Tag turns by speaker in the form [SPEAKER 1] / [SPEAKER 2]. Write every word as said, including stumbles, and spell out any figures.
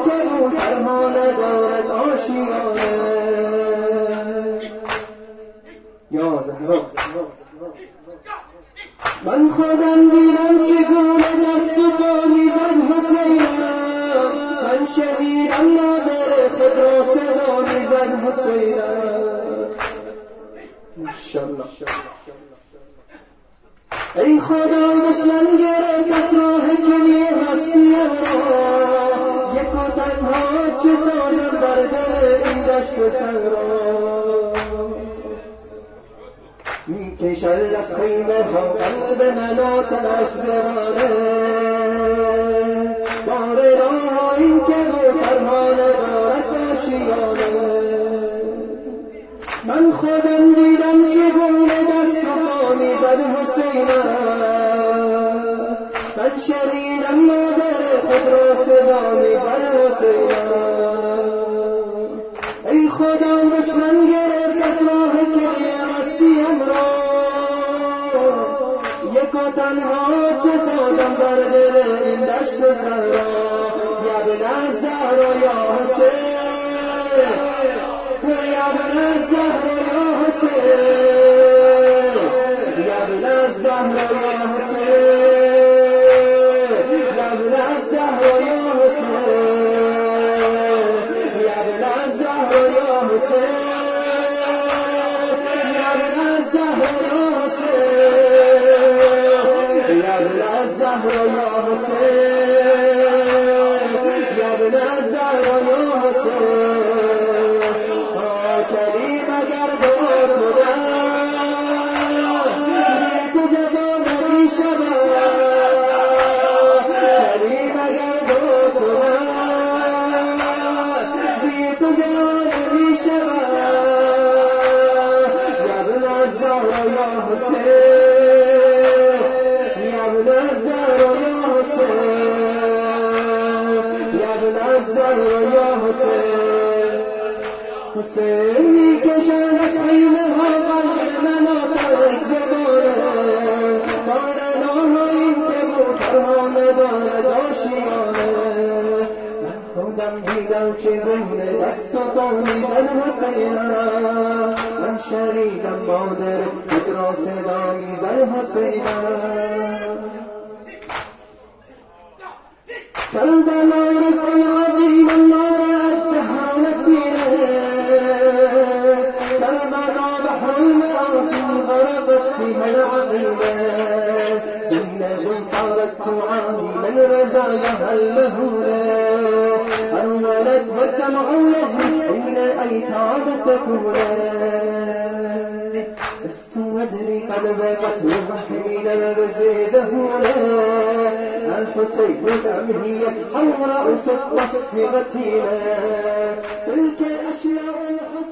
[SPEAKER 1] که او تنها ندارد آشیانه. یا زهرا من خودم دیدم چگونه دست و پا میزد حسینم، من شنیدم مادر خود را صدا میزد حسینم. ماشاءالله ای خدا دشمن گرفت از راه کنی حسیم را، یک و تنها چه سازم بر دل این دشت و صحرا. میکشد از خیمه ها قلب من آتش زبانه، بار راه این که تنها ندارد آشیانه. من خودم دیدم چگونه دست و پا میزد حسینم، من شنیدم مادر خود را صدا میزد حسینم. ای خدا دشمن گرفت از راه کنی حسیم را، یک و تنها چه سازم بر دل این دشت و صحرا. یا ابن الزهرا یا حسین، یا ابن الزهرا یا حسین، یا ابن الزهرا یا حسین، یا ابن الزهرا یا حسین، یا ابن الزهرا یا حسین، یا ابن الزهرا یا حسین، یا ابن الزهرا یا حسین، یا ابن الزهرا یا حسین. کریم اگر دعا کنم بی تو جوانه می شود، کریم اگر دعا کنم بی تو جوانه می شود. یا ابن الزهرا یا حسین، یا ابن الزهرا یا حسین، یا ابن الزهرا یا حسین. حسین میکشد از خیمه ها قلب من آتش زبانه، بار راه این که او تنها ندارد آشیانه. من خودم دیدم چگونه دست و پا میزد حسینم، من شنیدم مادر خود را صدا میزد حسینم. کربلا رزق عظیم النار الدهان فيه، كربلا بحر المآسي غرقت فيها العقيلة، زينب صارت تعاني من رزاياها المهولة، أرملت والدمع يجري حين أيتام تكولا. لست أدري قد بقت حين الرزق هنا، الحسين أم هي حوراء في الطف غتيلة، تلك أشياء الحسين.